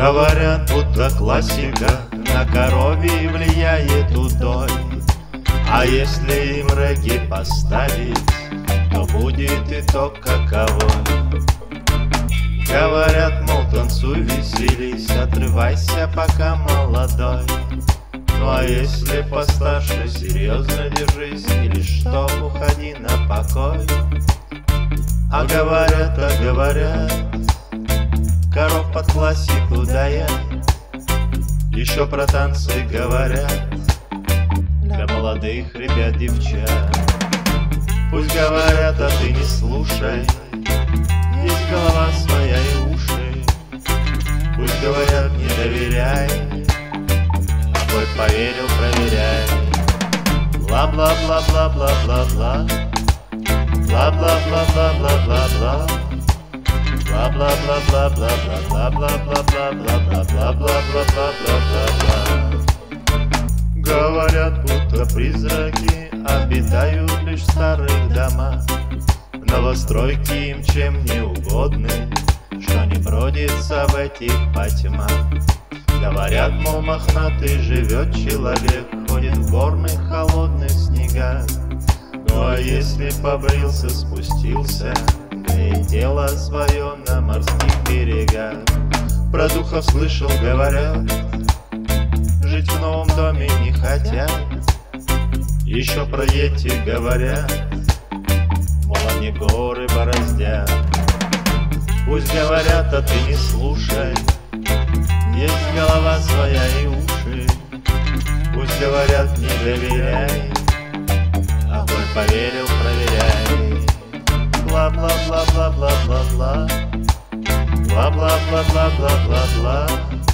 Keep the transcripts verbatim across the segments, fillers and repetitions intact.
Говорят, будто классика на корове влияет удой. А если им регги поставить, то будет итог каковой. Говорят, мол, танцуй, веселись, отрывайся, пока молодой. Ну а если постарше, серьезно держись, или что, уходи на покой. А говорят, а говорят, коров под классику даят. Еще про танцы говорят для молодых ребят, девчат. Пусть говорят, а ты не слушай, есть голова своя и уши. Пусть говорят, не доверяй, а твой поверил, проверяй. Бла-бла-бла-бла-бла-бла-бла, бла-бла-бла-бла-бла-бла-бла, бла-бла-бла-бла-бла-бла-бла-бла-бла-бла-бла-бла-бла. Говорят, будто призраки обитают лишь в старых домах. Новостройки им чем не угодны, что не бродится в этих потьмах. Говорят, мол, мохнатый живет человек, ходит в горных холодных снегах. Ну а если побрился, спустился, греет тело свое на морских берегах. Про духов слышал, говорят, жить в новом доме не хотят. Еще про йети говорят, мол, они горы бороздят. Пусть говорят, а ты не слушай, есть голова своя и уши. Пусть говорят, не доверяй, а твой поверил, проверяй. Бла-бла-бла-бла-бла-бла-бла, бла-бла-бла-бла-бла-бла-бла,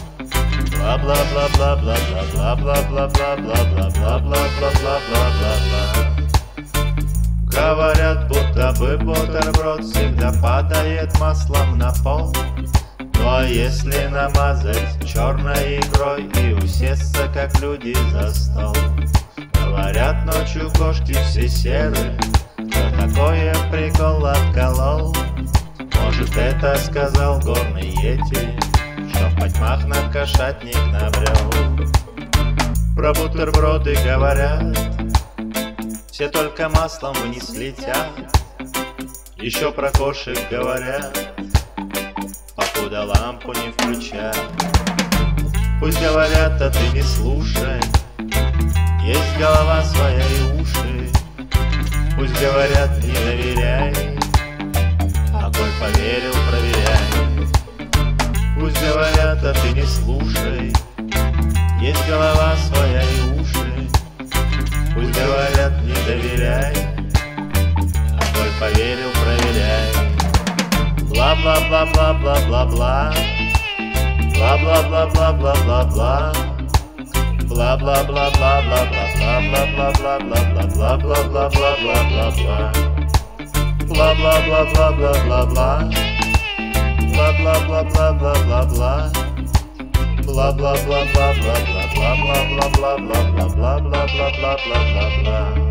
бла-бла-бла-бла-бла-бла-бла-бла-бла-бла-бла-бла-бла-бла. Говорят, будто бы бутерброд всегда падает маслом на пол. Ну а если намазать черной икрой и усесться, как люди, за стол. Говорят, ночью кошки все серые, кто такое прикол отколол. Может, это сказал горный йети, что в потьмах на кошатник набрел. Про бутерброды говорят, все только маслом вниз летят. Еще про кошек говорят, покуда лампу не включат. Пусть говорят, а ты не слушай, есть голова своя и уши. Пусть говорят, не доверяй, а коль поверил, проверяй. Пусть говорят, а ты не слушай, есть голова своя и уши. Пусть говорят, не доверяй, а коль поверил, проверяй. Бла-бла-бла-бла-бла-бла-бла, бла-бла-бла-бла-бла-бла-бла, бла-бла-бла-бла-бла-бла-бла-бла-бла-бла-бла-бла-бла-бла-бла, бла-бла-бла-бла-бла-бла-бла, бла-бла-бла-бла-бла-бла-бла, бла-бла-бла-бла-бла-бла-бла-бла-бла-бла-бла-бла-бла-бла-бла-бла-бла-бла.